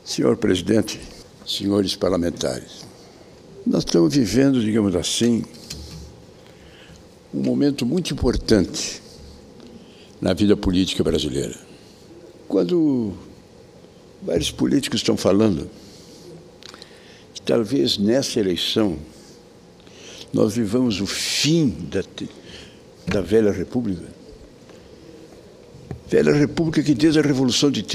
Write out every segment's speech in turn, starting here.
Senhor presidente, senhores parlamentares, nós estamos vivendo, digamos assim, um momento muito importante na vida política brasileira. Quando vários políticos estão falando que talvez nessa eleição nós vivamos o fim da velha república. Velha república que desde a Revolução de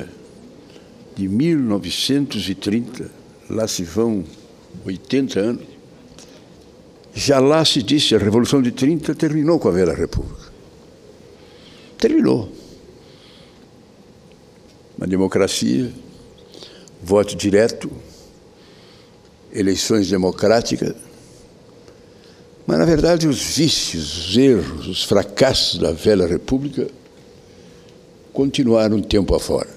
1930, lá se vão 80 anos, já lá se disse, a Revolução de 30 terminou com a velha república. Terminou. Uma democracia, voto direto, eleições democráticas, mas, na verdade, os vícios, os erros, os fracassos da velha república continuaram um tempo afora.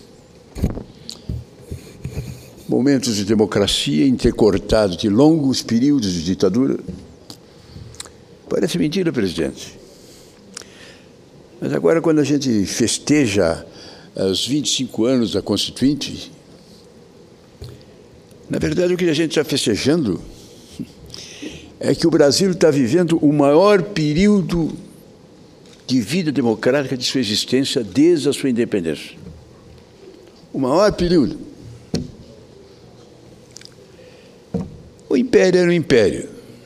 Momentos de democracia intercortados de longos períodos de ditadura. Parece mentira, presidente. Mas agora, quando a gente festeja os 25 anos da Constituinte, na verdade, o que a gente está festejando é que o Brasil está vivendo o maior período de vida democrática de sua existência desde a sua independência. O maior período. O império era um império.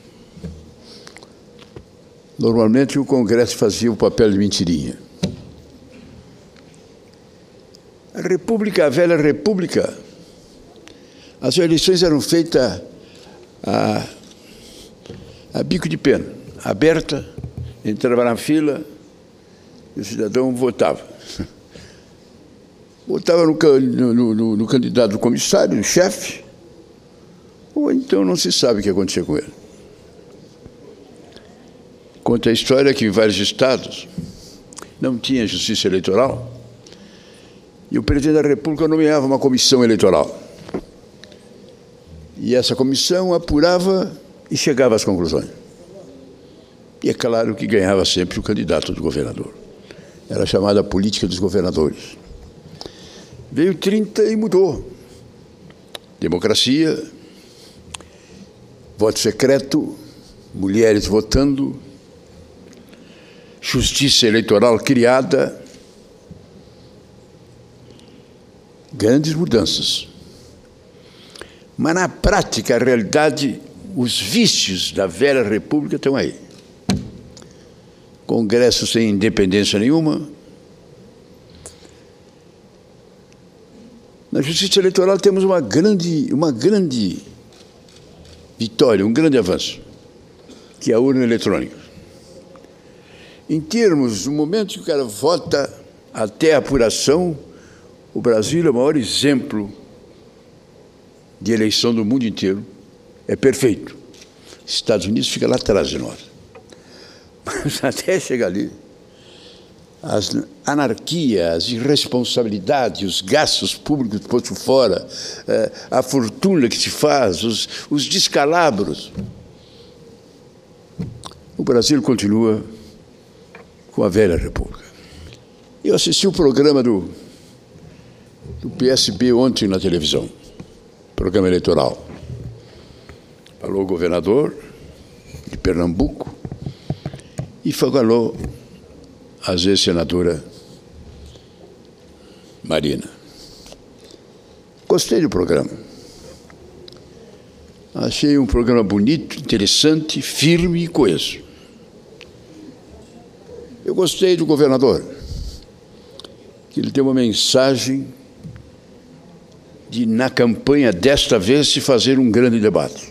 Normalmente o Congresso fazia o papel de mentirinha. A República, a velha República, as eleições eram feitas a bico de pena, aberta, entrava na fila e o cidadão votava. Votava no candidato do comissário, no chefe, ou então não se sabe o que acontecia com ele. Conta a história que em vários estados não tinha justiça eleitoral e o presidente da República nomeava uma comissão eleitoral. E essa comissão apurava e chegava às conclusões. E é claro que ganhava sempre o candidato do governador. Era chamada política dos governadores. Veio 30 e mudou. Democracia, voto secreto, mulheres votando, justiça eleitoral criada, grandes mudanças. Mas, na prática, a realidade, os vícios da velha república estão aí. Congresso sem independência nenhuma. Na justiça eleitoral temos uma grande vitória, um grande avanço, que é a urna eletrônica. Em termos, no momento que o cara vota até a apuração, o Brasil é o maior exemplo de eleição do mundo inteiro. É perfeito. Estados Unidos fica lá atrás de nós. Mas até chegar ali, a anarquia, as irresponsabilidades, os gastos públicos postos fora, a fortuna que se faz, os descalabros. O Brasil continua com a velha república. Eu assisti o programa do PSB ontem na televisão, programa eleitoral. Falou o governador de Pernambuco e falou a ex-senadora Marina. Gostei do programa. Achei um programa bonito, interessante, firme e coeso. Eu gostei do governador, que ele deu uma mensagem de, na campanha desta vez, se fazer um grande debate.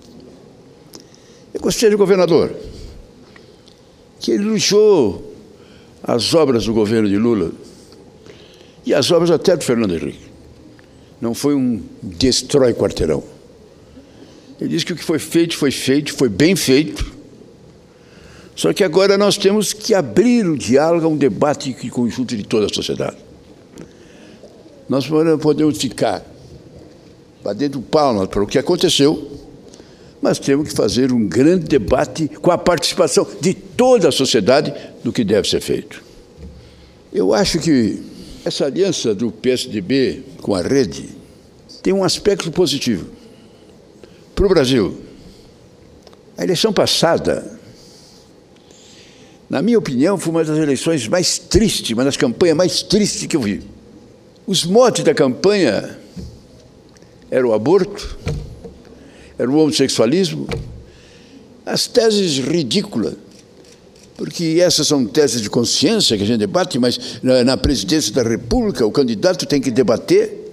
Eu gostei do governador, que ele elogiou as obras do governo de Lula e as obras até do Fernando Henrique. Não foi um destrói quarteirão. Ele disse que o que foi feito, foi bem feito. Só que agora nós temos que abrir o diálogo a um debate conjunto de toda a sociedade. Nós podemos ficar batendo palmas para o que aconteceu, mas temos que fazer um grande debate com a participação de toda a sociedade do que deve ser feito. Eu acho que essa aliança do PSDB com a Rede tem um aspecto positivo. Para o Brasil, a eleição passada, na minha opinião, foi uma das eleições mais tristes, uma das campanhas mais tristes que eu vi. Os motes da campanha eram o aborto, era o homossexualismo, as teses ridículas, porque essas são teses de consciência que a gente debate, mas na presidência da República o candidato tem que debater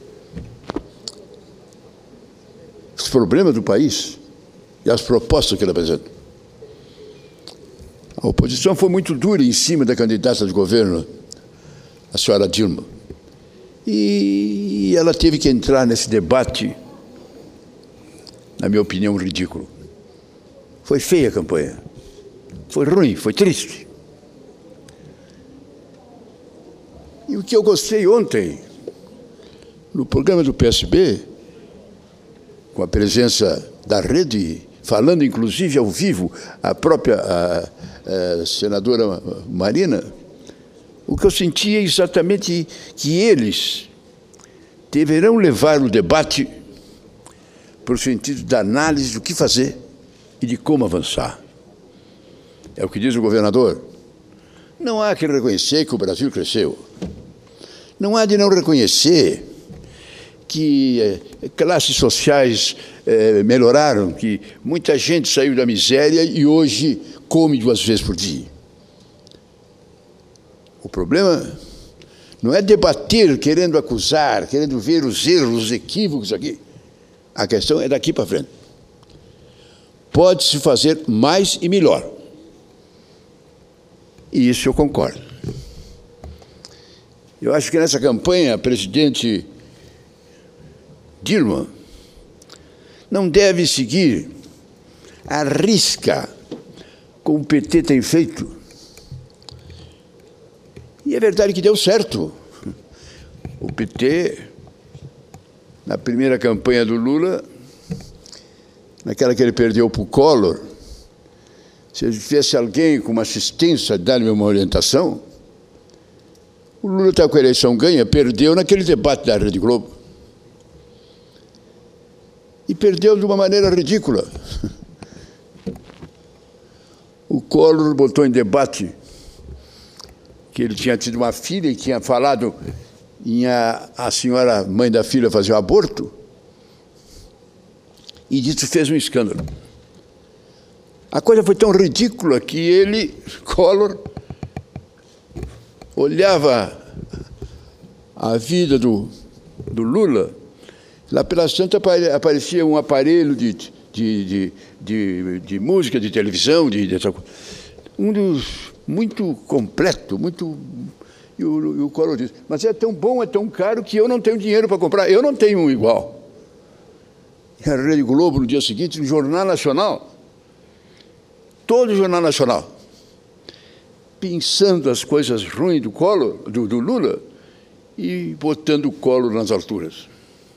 os problemas do país e as propostas que ele apresenta. A oposição foi muito dura em cima da candidata de governo, a senhora Dilma, e ela teve que entrar nesse debate, na minha opinião, ridículo. Foi feia a campanha, foi ruim, foi triste. E o que eu gostei ontem, no programa do PSB, com a presença da rede, falando inclusive ao vivo, a própria senadora Marina, o que eu senti é exatamente que eles deverão levar o debate para o sentido da análise do que fazer e de como avançar. É o que diz o governador. Não há que reconhecer que o Brasil cresceu. Não há de não reconhecer que classes sociais melhoraram, que muita gente saiu da miséria e hoje come 2 vezes por dia. O problema não é debater querendo acusar, querendo ver os erros, os equívocos aqui. A questão é daqui para frente. Pode-se fazer mais e melhor. E isso eu concordo. Eu acho que nessa campanha, a presidente Dilma não deve seguir a risca como o PT tem feito. E é verdade que deu certo. O PT, na primeira campanha do Lula, naquela que ele perdeu para o Collor, se ele tivesse alguém com uma assistência, dar-lhe uma orientação, o Lula está com a eleição ganha, perdeu naquele debate da Rede Globo. E perdeu de uma maneira ridícula. O Collor botou em debate que ele tinha tido uma filha e tinha falado em a senhora mãe da filha fazer o aborto, e disso fez um escândalo. A coisa foi tão ridícula que ele, Collor, olhava a vida do Lula, lá pela Santa aparecia um aparelho de música, de televisão, um dos muito completo, muito... E o Collor disse, mas é tão bom, é tão caro que eu não tenho dinheiro para comprar. Eu não tenho um igual. E a Rede Globo, no dia seguinte, no Jornal Nacional, todo o Jornal Nacional, pensando as coisas ruins do Collor, do Lula, e botando o Collor nas alturas.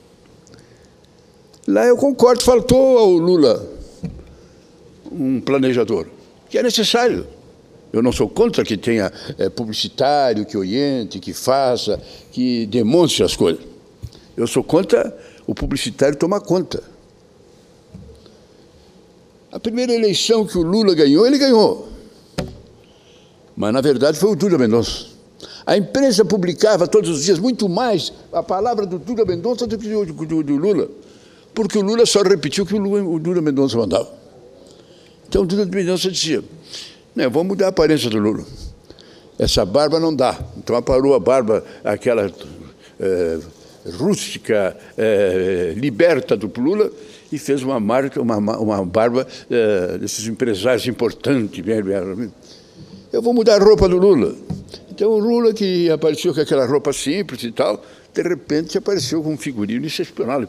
Lá eu concordo, faltou ao Lula um planejador, que é necessário. Eu não sou contra que tenha publicitário, que oriente, que faça, que demonstre as coisas. Eu sou contra o publicitário tomar conta. A primeira eleição que o Lula ganhou, ele ganhou. Mas, na verdade, foi o Duda Mendonça. A imprensa publicava todos os dias muito mais a palavra do Duda Mendonça do que do Lula, porque o Lula só repetiu o que o Duda Mendonça mandava. Então, o Duda Mendonça dizia, não, vamos mudar a aparência do Lula. Essa barba não dá. Então, aparou a barba, aquela rústica, liberta do Lula, e fez uma barba desses empresários importantes. Eu vou mudar a roupa do Lula. Então, o Lula, que apareceu com aquela roupa simples e tal, de repente apareceu com um figurino excepcional.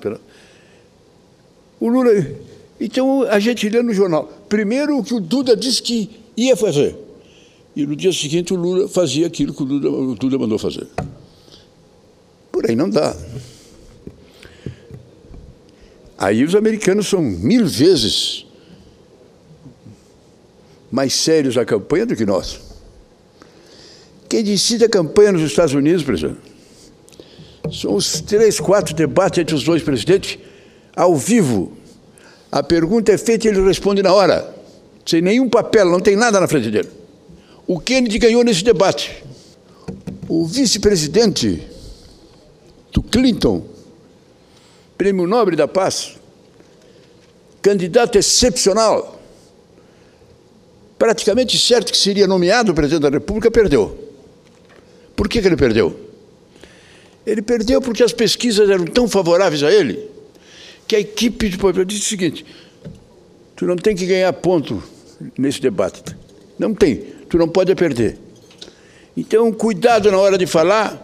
O Lula... Então, a gente lê no jornal, primeiro o que o Duda disse que ia fazer, e no dia seguinte o Lula fazia aquilo que o Duda mandou fazer. Por aí não dá. Aí os americanos são 1000 vezes mais sérios a campanha do que nós. Quem decide a campanha nos Estados Unidos, por exemplo, São os 3, 4 debates entre os dois presidentes, ao vivo. A pergunta é feita e ele responde na hora, sem nenhum papel, não tem nada na frente dele. O Kennedy ganhou nesse debate. O vice-presidente do Clinton, Prêmio Nobel da Paz, candidato excepcional, praticamente certo que seria nomeado presidente da República, perdeu. Por que ele perdeu? Ele perdeu porque as pesquisas eram tão favoráveis a ele que a equipe de poder disse o seguinte: tu não tem que ganhar ponto nesse debate. Não tem, tu não pode perder. Então, cuidado na hora de falar,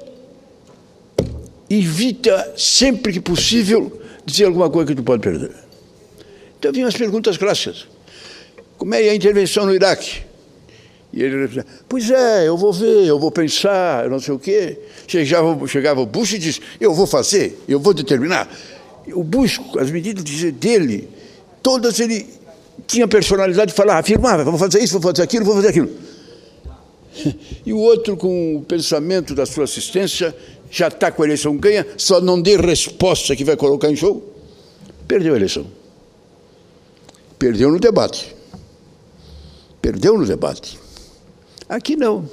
evita sempre que possível dizer alguma coisa que tu pode perder. Então vinham as perguntas clássicas. Como é a intervenção no Iraque? E ele respondia: pois é, eu vou ver, eu vou pensar, eu não sei o quê. Chegava o Bush e disse: eu vou fazer, eu vou determinar. O Bush, as medidas dele, todas ele tinha personalidade de falar, afirmava: vamos fazer isso, vou fazer aquilo, vou fazer aquilo. E o outro, com o pensamento da sua assistência, já está com a eleição ganha, só não dê resposta que vai colocar em jogo. Perdeu a eleição. Perdeu no debate. Perdeu no debate. Aqui não.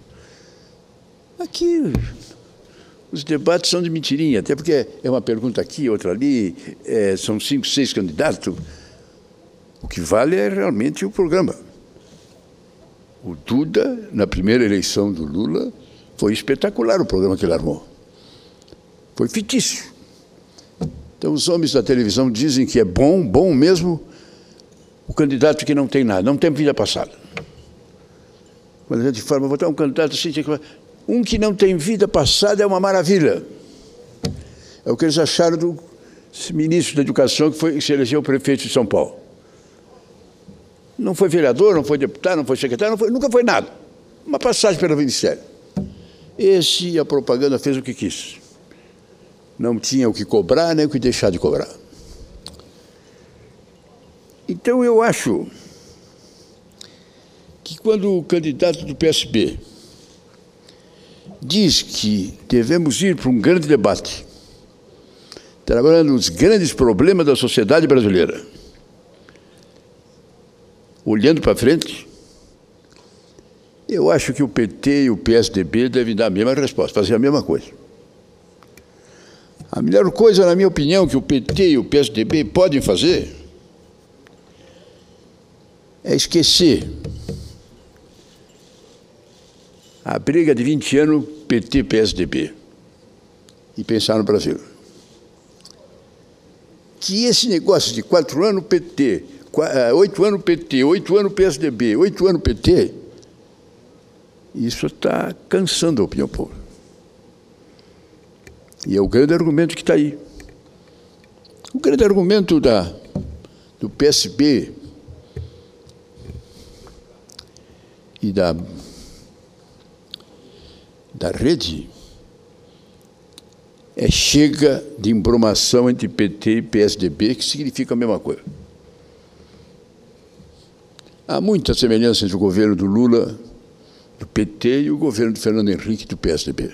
Aqui os debates são de mentirinha, até porque é uma pergunta aqui, outra ali, são 5, 6 candidatos. O que vale é realmente o programa. O Duda, na primeira eleição do Lula, foi espetacular o programa que ele armou. Foi fictício. Então os homens da televisão dizem que é bom, bom mesmo, o candidato que não tem nada, não tem vida passada. Quando a gente fala, vou votar um candidato assim, um que não tem vida passada é uma maravilha. É o que eles acharam do ministro da Educação que se elegeu prefeito de São Paulo. Não foi vereador, não foi deputado, não foi secretário, nunca foi nada. Uma passagem pelo Ministério. Esse, a propaganda fez o que quis. Não tinha o que cobrar, nem o que deixar de cobrar. Então, eu acho que quando o candidato do PSB diz que devemos ir para um grande debate, trabalhando nos grandes problemas da sociedade brasileira, olhando para frente, eu acho que o PT e o PSDB devem dar a mesma resposta, fazer a mesma coisa. A melhor coisa, na minha opinião, que o PT e o PSDB podem fazer é esquecer a briga de 20 anos PT-PSDB e pensar no Brasil. Que esse negócio de 4 anos PT, 8 anos PT, 8 anos PSDB, 8 anos PT, isso está cansando a opinião pública. E é o grande argumento que está aí. O grande argumento do PSB e da rede chega de embromação entre PT e PSDB, que significa a mesma coisa. Há muita semelhança entre o governo do Lula, do PT, e o governo do Fernando Henrique, do PSDB.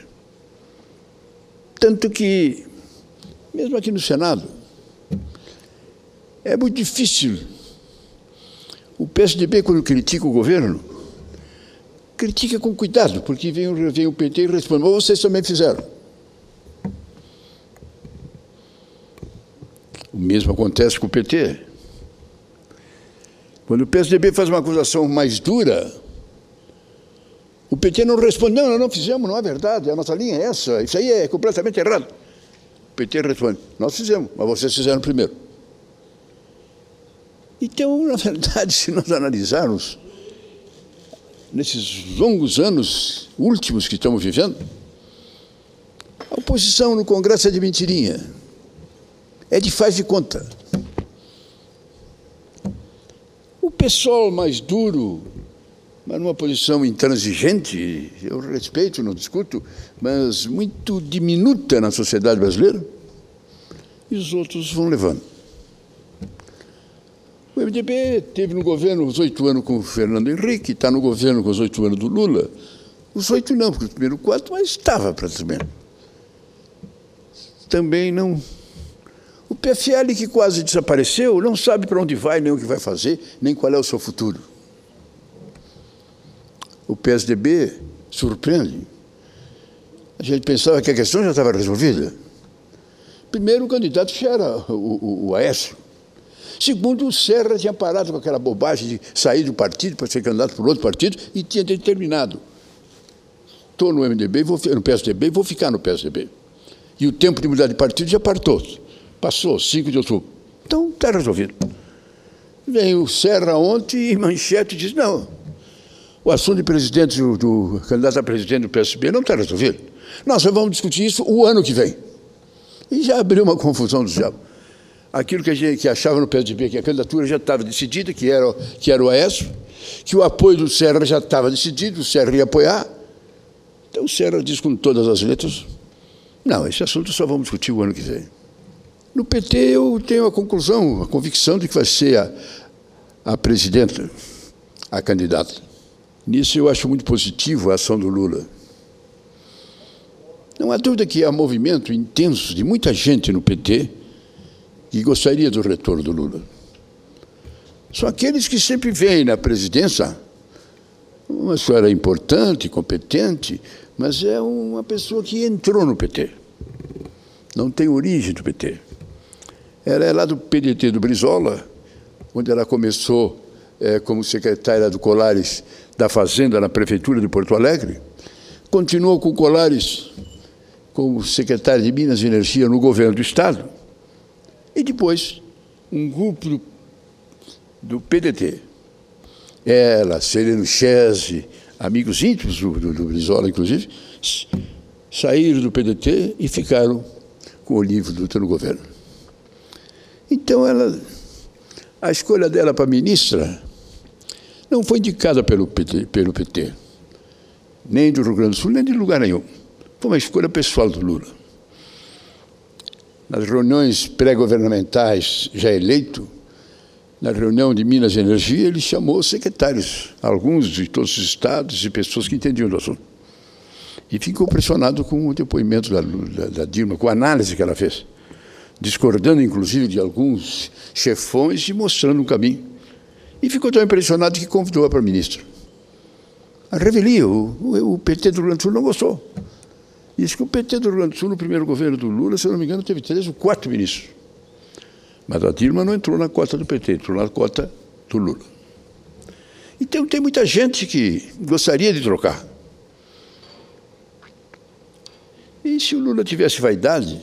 Tanto que, mesmo aqui no Senado, é muito difícil. O PSDB, quando critica o governo, critica com cuidado, porque vem o PT e responde: mas vocês também fizeram. O mesmo acontece com o PT. Quando o PSDB faz uma acusação mais dura, o PT não responde: não, nós não fizemos, não é verdade, a nossa linha é essa, isso aí é completamente errado. O PT responde: nós fizemos, mas vocês fizeram primeiro. Então, na verdade, se nós analisarmos, nesses longos anos últimos que estamos vivendo, a oposição no Congresso é de mentirinha, é de faz de conta. O pessoal mais duro, mas numa posição intransigente, eu respeito, não discuto, mas muito diminuta na sociedade brasileira, e os outros vão levando. O MDB teve no governo os 8 anos com o Fernando Henrique, está no governo com os 8 anos do Lula. Os 8 não, porque o primeiro 4, mas estava praticamente. também não... O PFL, que quase desapareceu, não sabe para onde vai, nem o que vai fazer, nem qual é o seu futuro. O PSDB surpreende. A gente pensava que a questão já estava resolvida. Primeiro, o candidato já era o Aécio. Segundo, o Serra tinha parado com aquela bobagem de sair do partido para ser candidato por outro partido e tinha determinado. Estou no MDB, no PSDB, vou ficar no PSDB. E o tempo de mudar de partido já passou, 5 de outubro. Então, está resolvido. Vem o Serra ontem e manchete diz, não, o assunto de presidente do candidato a presidente do PSDB não está resolvido. Nós vamos discutir isso o ano que vem. E já abriu uma confusão do diabo. Aquilo que a gente achava no PSDB, que a candidatura já estava decidida, que era o Aécio, que o apoio do Serra já estava decidido, o Serra ia apoiar. Então o Serra diz com todas as letras, não, esse assunto só vamos discutir o ano que vem. No PT eu tenho a convicção de que vai ser a presidenta, a candidata. Nisso eu acho muito positivo a ação do Lula. Não há dúvida que há movimento intenso de muita gente no PT que gostaria do retorno do Lula. São aqueles que sempre veem na presidência uma senhora importante, competente, mas é uma pessoa que entrou no PT. Não tem origem do PT. Ela é lá do PDT do Brizola, onde ela começou como secretária do Colares da Fazenda na Prefeitura de Porto Alegre, continuou com o Colares como secretária de Minas e Energia no governo do Estado, e depois um grupo do PDT, ela, Sereno Chese, amigos íntimos do Brizola, inclusive, saíram do PDT e ficaram com o Olívio Dutra no governo. Então, a escolha dela para ministra não foi indicada pelo PT, nem do Rio Grande do Sul, nem de lugar nenhum. Foi uma escolha pessoal do Lula. Nas reuniões pré-governamentais, já eleito, na reunião de Minas e Energia, ele chamou secretários, alguns de todos os estados e pessoas que entendiam do assunto. E ficou impressionado com o depoimento da Dilma, com a análise que ela fez, discordando, inclusive, de alguns chefões e mostrando um caminho. E ficou tão impressionado que convidou-a para ministra. A revelia, o PT do Rio Grande do Sul não gostou. Disse que o PT do Rio Grande do Sul, no primeiro governo do Lula, se eu não me engano, teve 3 ou 4 ministros. Mas a Dilma não entrou na cota do PT, entrou na cota do Lula. Então, tem muita gente que gostaria de trocar. E se o Lula tivesse vaidade,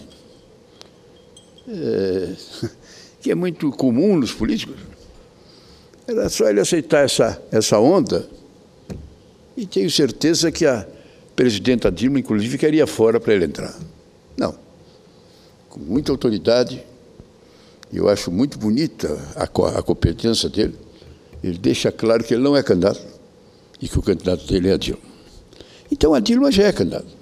que é muito comum nos políticos, era só ele aceitar essa onda, e tenho certeza que a presidenta Dilma, inclusive, ficaria fora para ele entrar. Não. Com muita autoridade, eu acho muito bonita a competência dele, ele deixa claro que ele não é candidato e que o candidato dele é a Dilma. Então, a Dilma já é candidata.